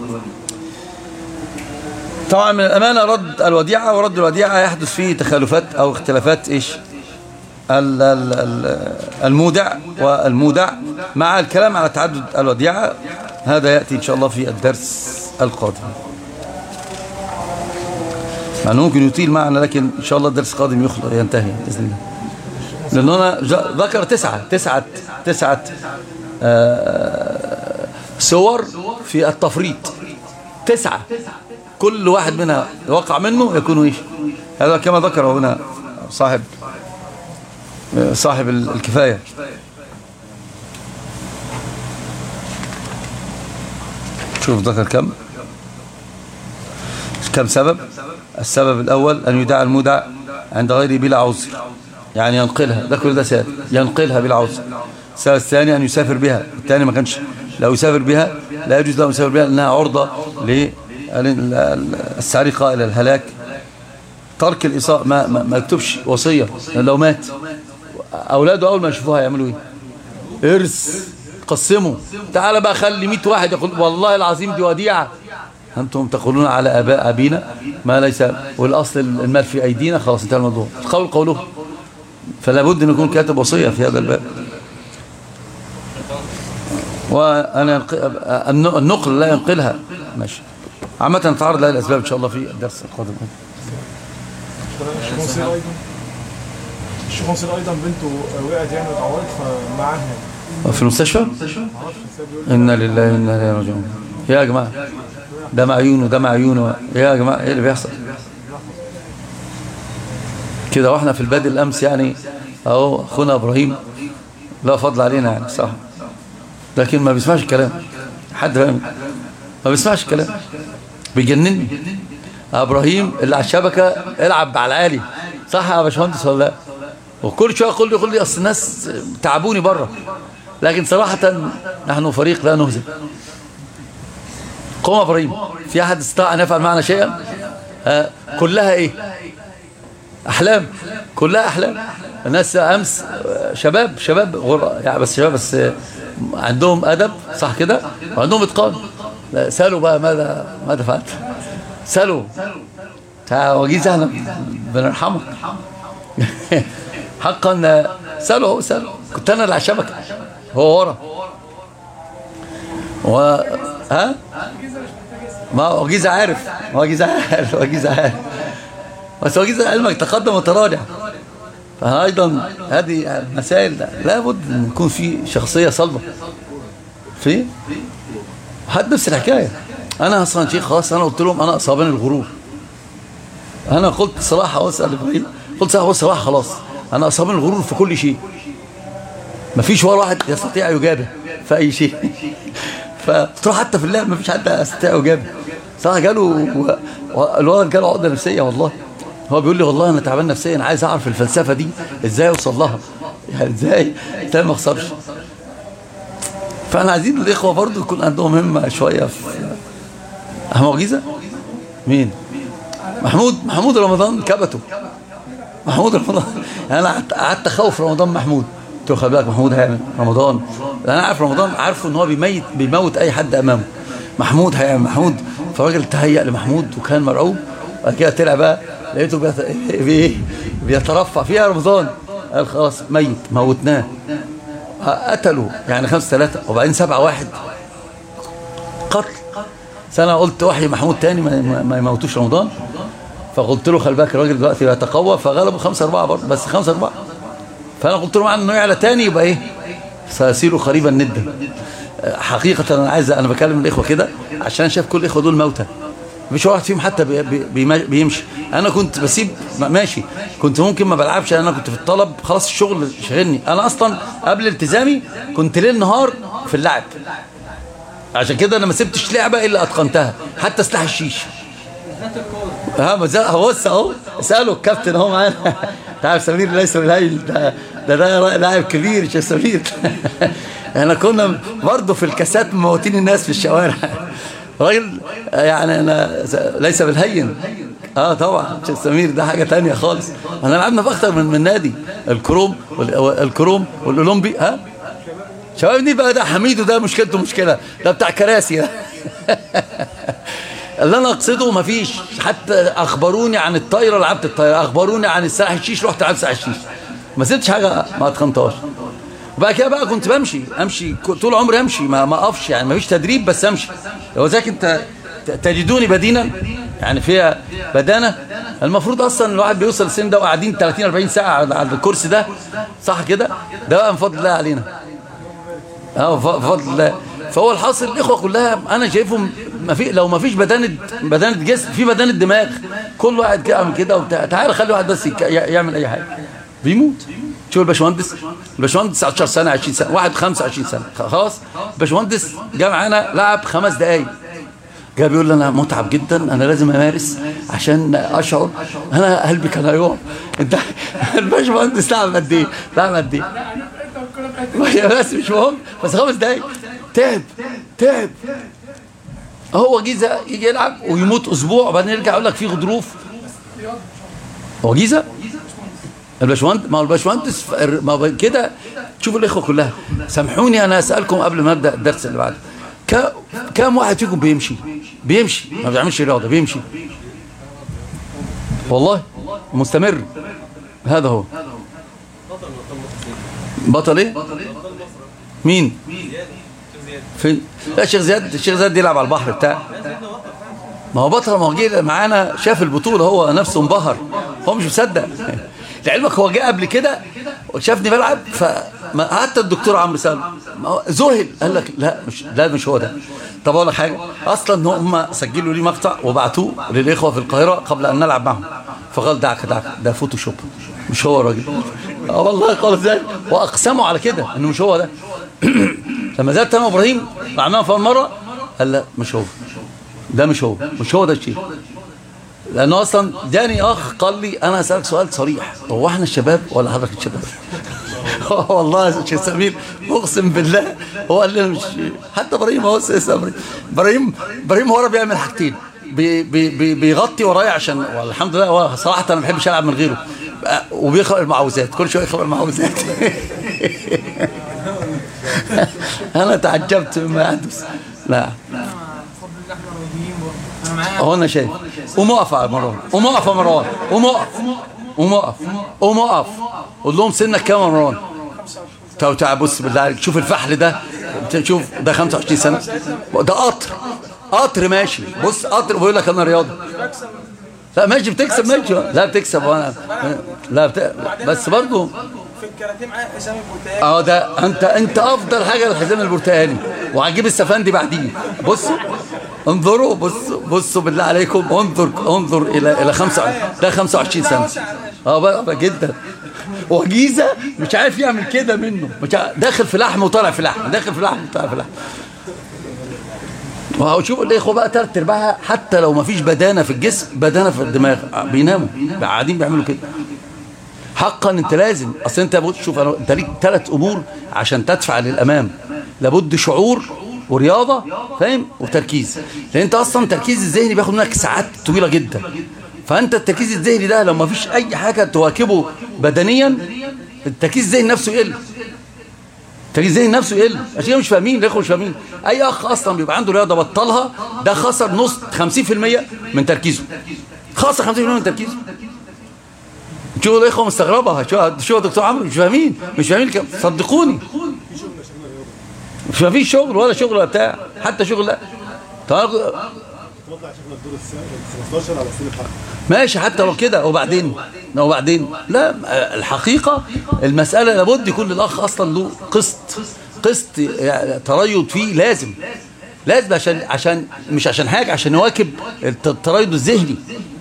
طبعا من الأمانة رد الوديعة، ورد الوديعة يحدث فيه تخالفات أو اختلافات المودع والمودع. مع الكلام على تعدد الوديعة هذا يأتي إن شاء الله في الدرس القادم، مع أنه ممكن يطيل معنا، لكن إن شاء الله الدرس القادم ينتهي بإذن الله. لأنه ذكر تسعة صور في التفريط، 9 كل واحد منها وقع منه يكون هذا كما ذكر هنا صاحب الكفاية. شوف ذكر كم سبب. السبب الأول أن يدعى المودع عند غيره بلا عذر، يعني ينقلها، ده كل ده سبب ينقلها بلا عذر. السبب الثاني أن يسافر بها، الثاني ما كانش، لو يسافر بها لا يجوز له أن يسافر بها لأنها عرضة للسرقة إلى الهلاك. ترك الإصاءة، ما يكتبش وصية، لو مات أولاده أول ما يشوفوها يعملوا إيه؟ إرث، قسموا. تعال بقى خلي 100 واحد يقول والله العظيم دي وديعة، أنتم تقولون على أبينا ما ليس، والأصل المال في أيدينا، خلاص انتهى الموضوع. قوله، فلا بد أن يكون كاتب وصية في هذا الباب. وأنا النقل لا ينقلها، ماشي. عامة نتعرض لها الأسباب إن شاء الله في الدرس القادم. الشيخ منصور أيضا بنته وقعت يعني وتعورت فمعاها في المستشفى. إنا لله وإنا إليه راجعون. يا جماعة ده معيونه يا جماعة إيه اللي بيحصل كده؟ وإحنا في البادئ الأمس يعني أهو أخونا إبراهيم لا فضل علينا يعني، صح. لكن ما بيسمعش الكلام. حد فاهم؟ ما بيسمعش الكلام، بيجنني. ابراهيم اللي على الشبكه العب على العالي، صح يا باشمهندس ولا لا؟ وكل شويه يقول لي اصل الناس تعبوني بره. لكن صراحه نحن فريق لا نهزم. قوم ابراهيم، في احد استطاع ان يفعل معنا شيئا؟ كلها ايه؟ احلام، كلها احلام. الناس امس شباب يعني بس شباب بس عندهم ادب، صح كده، وعندهم اتقان. سالوا بقى ماذا فعلت؟ سالوا وجيز احنا بنرحمك حقا. سالوا كنت انا اللي على الشبكه، هو ورا ما وجيزة عارف بس وجيزة علمك تقدم وتراجع. فأيضا هذه مسائل لابد أن يكون في شخصية صلبة. في حد نفس الحكاية. أنا أصلا شيء خلاص، أنا قلت لهم أنا أصابني الغرور. أنا قلت صراحة وأسأل إبراهيم، قلت صراحة خلاص أنا أصابني الغرور في كل شيء، مفيش ولا واحد يستطيع يجابه في أي شيء. فتروح حتى في اللعب مفيش حد يستطيع يجابه. صح، جاله الولد جاله عقدة نفسية والله. هو بيقول لي والله أنا تعبان نفسيا، عايز أعرف الفلسفة دي إزاي أوصل لها، يعني إزاي ما أخسرش. فأنا عايزين الإخوة برضو يكون عندهم همة شوية. في أحمد جيزة مين؟ محمود رمضان كبته. محمود رمضان أنا قعدت أخوف رمضان محمود. قلت له خلي بالك محمود هيعمل رمضان، أنا عارف رمضان، عارفه إن هو بيموت أي حد أمامه. محمود هيعمل محمود. فالراجل تهيأ لمحمود وكان مرعوب. بعد كده طلع بقى لقيته بيترفع فيها رمضان. قال خلاص ميت، موتناه. قتلوا يعني 5-3 وبعدين 7-1 قتل. سنة قلت وحي محمود تاني ما يموتوش رمضان. فقلت له خلي بالك الراجل دلوقتي بيتقوى، فغلبوا 5-4 برضه، بس 5-4. فأنا قلت له معنى إنه يعلى تاني يبقى إيه؟ سيصير قريبا ندا. حقيقة أنا بكلم الإخوة كده عشان شايف كل الإخوة دول موتى، مش واحد فيهم حتى بيمشي. أنا كنت بسيب ماشي، كنت ممكن ما بلعبش، أنا كنت في الطلب خلاص الشغل شغلني. أنا أصلا قبل التزامي كنت ليل نهار في اللعب، عشان كده أنا ما سبتش لعبة إلا أتقنتها، حتى سلاح الشيش. بص أهو اسألوا الكابتن أهو معانا. تعرف سمير ليس بالهيل ده لاعب كبير شيخ سمير. احنا كنا برضه في الكاسات موتين الناس في الشوارع. راجل يعني أنا ليس بالهين. طبعا شيخ سمير ده حاجة تانية خالص. احنا لعبنا في اكتر من نادي، الكروم والاولمبي. شباب دي بقى، ده حميد وده مشكلته مشكلة، ده بتاع كراسي. اللي انا اقصده مفيش. حتى اخبروني عن الطايره لعبت الطايره، اخبروني عن السلاح الشيش رحت لعبت سلاح الشيش، ما سبتش حاجه ما اتقنتهاش. وبعد كده بقى كنت امشي طول عمري، امشي ما اقفش، يعني مفيش تدريب بس امشي. لو ذاك انت تجدوني بدينا، يعني فيها بدانه. المفروض اصلا الواحد بيوصل السن ده وقاعدين 30-40 ساعه على الكرسي ده، صح كده؟ ده بقى من فضل الله علينا. بفضل الله. فهو الحاصل الإخوة كلها أنا شايفهم لو ما فيش بدانة جسم، في بدانة دماغ. كل واحد يعمل كده تعالى خلي واحد بس يعمل أي حاجة بيموت. شوف الباشمهندس 19 سنة 20 سنة، واحد 25 سنة خلاص. الباشمهندس جاء معانا لعب 5 دقايق، جاء بيقول لي أنا متعب جدا، أنا لازم أمارس عشان أشعر. أنا قلبي كان هيقع. أنت الباشمهندس لعب قد إيه؟ بس مش مهم، بس 5 دقايق تعب. هو جيزة يجي يلعب ويموت اسبوع وبعدين يرجع يقول لك في غضروف. هو جيزة الباشمهندس، ما هو الباشمهندس ما كده. تشوفوا الاخوه كلها، سامحوني انا اسالكم قبل ما ابدا الدرس اللي بعده، كم واحد فيكم بيمشي ما بيعملش رياضه، بيمشي والله مستمر؟ هذا هو بطل. ايه مين؟ فين؟ لا الشيخ زياد يلعب على البحر بتاع. ما هو بطل، ما هو جه معانا شاف البطوله هو نفسه انبهر، هو مش مصدق. لعلمك هو جه قبل كده وشافني بلعب، حتى الدكتور عمرو سالم ذهل، قال لك لا مش هو ده. طب اقول لك حاجه، اصلا هم سجلوا لي مقطع وبعتوه للاخوه في القاهره قبل ان نلعب معهم، فقال دعك ده فوتوشوب، مش هو الراجل. والله قالوا ازاي، واقسموا على كده انه مش هو ده. لما زاد تمام ابراهيم وعملها في اول مره قال لا مش هو ده، مش هو ده الشيء. لانه اصلا جاني اخ قال لي انا هسالك سؤال صريح، هو احنا الشباب ولا حضرتك الشباب؟ والله يا شيخ سمير اقسم بالله هو قال لي مش حتى ابراهيم، هو ابراهيم هو بيعمل حاجتين، بيغطي ورايا عشان والحمد لله هو صراحه انا ما بحبش العب من غيره، وبيقرا المعوذات كل شويه يقرا المعوذات. انا تعجبت مما يحدث. لا هو انا شايف. قوم اقف يا مروان، قوم اقف يا مروان، قوم اقف قول لهم سنك كام يا مروان؟ تعال بص بالله عليك، شوف الفحل ده، شوف ده 25 سنه، ده قطر ماشي، بص قطر بيقول لك انا رياضه. لا ماشي بتكسب، ماشي لا بتكسب وانا بس برضه في الكاراتيه معايا حزام البرتقالي. ده انت افضل حاجه الحزام البرتقالي، وهجيب السفندي بعديه. بصوا انظروا، بصوا بالله عليكم، انظر الى 25 سنه. بقى جدا. وجيزه مش عارف يعمل كده منه، مش داخل في لحم وطالع في لحم، داخل في لحم وطالع في لحم. وهو شوفوا الاخوه بقى تلات ارباعها حتى لو ما فيش بدانه في الجسم، بدانه في الدماغ، بيناموا قاعدين بيعملوا كده. حقا انت لازم، اصل انت شوف انت ليك 3 امور عشان تدفع للامام، لابد شعور ورياضه، فاهم، وتركيز. لان انت اصلا التركيز الذهني بياخد منك ساعات طويله جدا، فانت التركيز الذهني ده لو ما فيش اي حاجه تواكبه بدنيا، التركيز الذهني نفسه يقل. التركيز الذهني نفسه يقل، عشان مش فاهمين، الاخوه مش فاهمين. اي اخ اصلا بيبقى عنده رياضه بطلها، ده خسر نص 50% من تركيزه، خسر 50% من تركيزه. شو الاخوه مستغربه، شو دكتور عمرو مش فاهمين صدقوني، مش فيش شغل ولا شغل ولا بتاع، حتى شغل لا. ماشي حتى لو كده، وبعدين لا، الحقيقه المساله لابد يكون للاخ اصلا له قسط يعني تريض فيه، لازم عشان مش عشان حاجه، عشان يواكب التريض الذهني.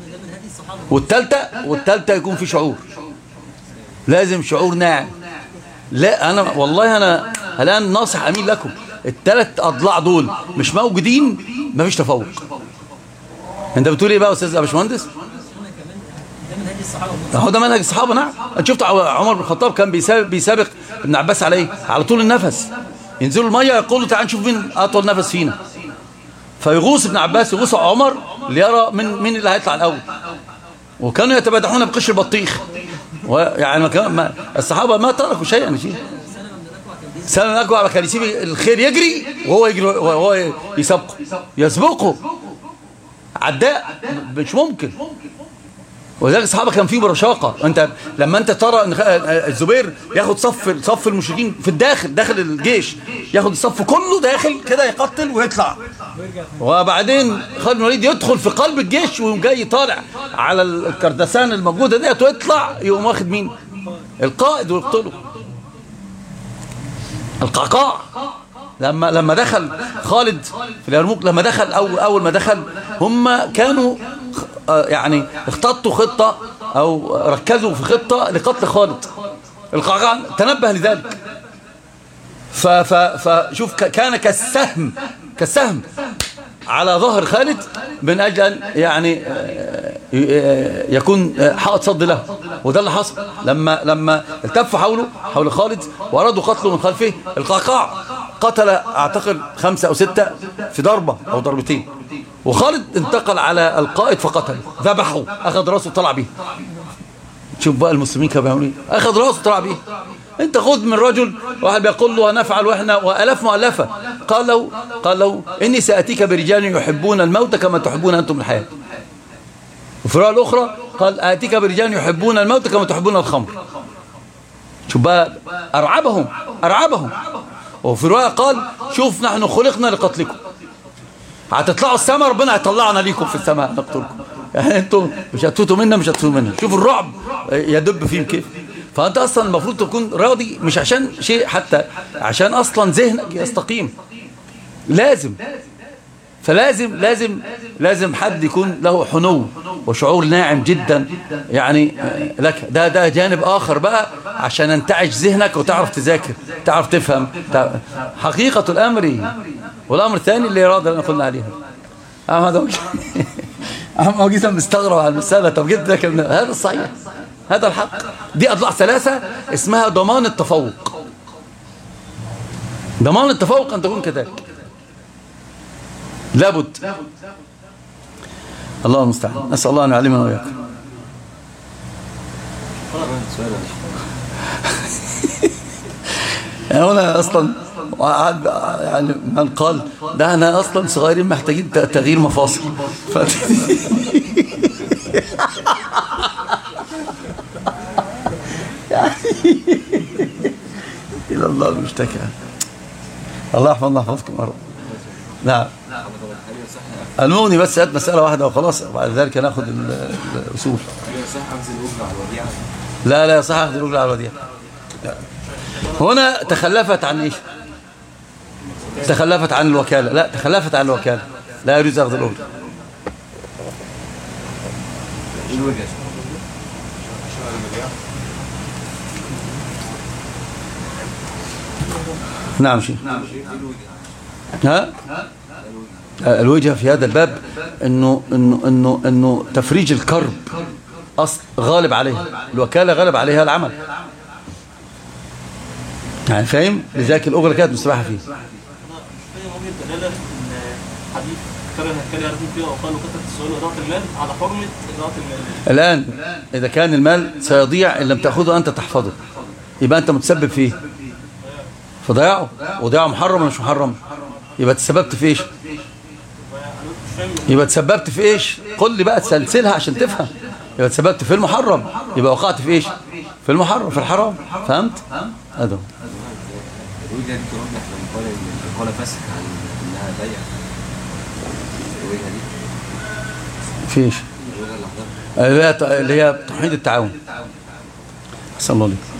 والثالثه يكون في شعور، لازم شعور ناعم. لا انا والله انا الان ناصح امين لكم، ال3 اضلاع دول مش موجودين مفيش تفوق. انت بتقول ايه بقى يا استاذ يا باشمهندس؟ هو ده منهج الصحابه. نعم، انت شفت عمر بن الخطاب كان بيسابق ابن عباس على طول النفس، ينزلوا الميه يقولوا تعال نشوف مين اطول نفس فينا، فيغوص ابن عباس يغوص عمر ليرى مين اللي هيطلع الاول. وكانوا يتبادحون بقشر البطيخ، ويعني الصحابه ما تركوا شيئا. سلم الأكوع كان يسيب الخير يجري وهو يجري وهو يسبقه عداء، مش ممكن. وذلك الصحابه كان فيه برشاقه. انت لما انت ترى ان الزبير ياخد صف المشركين في داخل الجيش، ياخد الصف كله داخل كده يقتل ويطلع، وبعدين خالد بن الوليد يدخل في قلب الجيش ويقوم جاي طالع على الكردسان الموجوده ديت ويطلع يقوم واخد مين؟ القائد ويقتله. القعقاع لما دخل خالد في اليرموك، لما دخل اول ما دخل هم كانوا يعني اختطوا خطه او ركزوا في خطه لقتل خالد. القعقاع تنبه لذلك، فشوف كان كالسهم على ظهر خالد من اجل ان يعني يكون حائط صد له. وده اللي حصل لما التفوا حول خالد وارادوا قتله من خلفه. القعقاع قتل اعتقد 5 أو 6 في ضربه او ضربتين، وخالد انتقل على القائد فقتله، ذبحه، اخذ راسه وطلع بيه. شوف بقى المسلمين كانوا بيعملوا ايه، اخذ راسه وطلع بيه. انت خذ من رجل واحد بيقول له هنفعل واحنا والاف مؤلفه، قال له اني ساتيك برجال يحبون الموت كما تحبون انتم الحياه. وفي الروايه الاخرى قال اتيك برجال يحبون الموت كما تحبون الخمر. شوف بقى ارعبهم. وفي الروايه قال شوف نحن خلقنا لقتلكم، هتطلعوا السماء ربنا هيطلعنا ليكم في السماء نقتلكم، يعني انتم مش هتفوتوا منا. شوف الرعب يدب فيهم كيف. فانت اصلا المفروض تكون راضي، مش عشان شيء، حتى عشان اصلا ذهنك يستقيم. لازم لازم حد يكون له حنو وشعور ناعم جدا يعني لك. ده جانب آخر بقى عشان ينتعش ذهنك وتعرف تذاكر، تعرف تفهم حقيقة الأمر. والأمر الثاني اللي إرادة اللي قلنا عليها. هذا أما جيت مستغرب على المسألة. طب جد هذا الصحيح، هذا الحق. دي أضلاع ثلاثة اسمها ضمان التفوق. ضمان التفوق أن تكون كذلك، لابد. الله المستعان، نسأل الله أن يعلمنا وإياكم. يعني هنا أصلا يعني من قال ده أنا أصلا صغيرين محتاجين تغيير مفاصل إلى الله المشتكى. الله يحفظنا يحفظكم يا رب. نعم. المغني بس هات مسألة واحدة وخلاص، بعد ذلك ناخد الأصول. لا يصح أخذ الأجرة على الوديعة. هنا تخلفت عن إيش؟ تخلفت عن الوكالة. لا، تخلفت عن الوكالة، لا يجوز أخذ الأجرة. نعم شيء. ها؟ الوجهة في هذا الباب إنه تفريج الكرب أصل غالب عليها، الوكالة غالب عليها العمل. يعني فاهم؟ لذلك الأجرة كانت مستباحة فيه. الآن إذا كان المال سيضيع إن لم تأخذه أنت تحفظه، يبقى أنت متسبب فيه، فضيعه. وضيعه محرم ولا مش محرم؟ يبقى تسببت في إيش؟ يبقى تسببت في إيش؟ قل لي بقى تسلسلها عشان تفهم. يبقى تسببت في المحرم، يبقى وقعت في إيش؟ في المحرم، في الحرام. فهمت؟ هذا الوجهة دي ترجح لما قال فسخ عن انها بيع. الوجهة دي في ايش؟ اللي هي توحيد التعاون. صلى الله عليه وسلم.